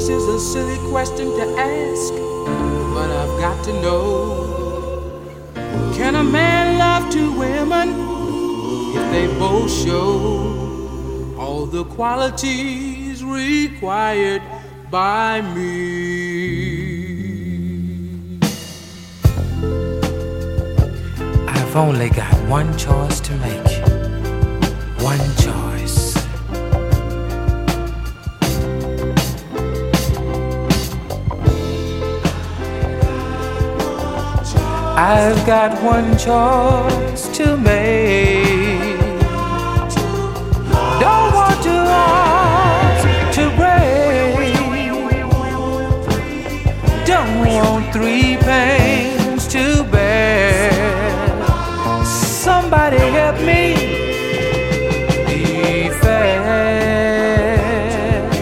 This is a silly question to ask, but I've got to know. Can a man love two women if they both show all the qualities required by me? I've only got one choice to make. One choice. I've got one choice to make. Don't want two arms to break. Don't want three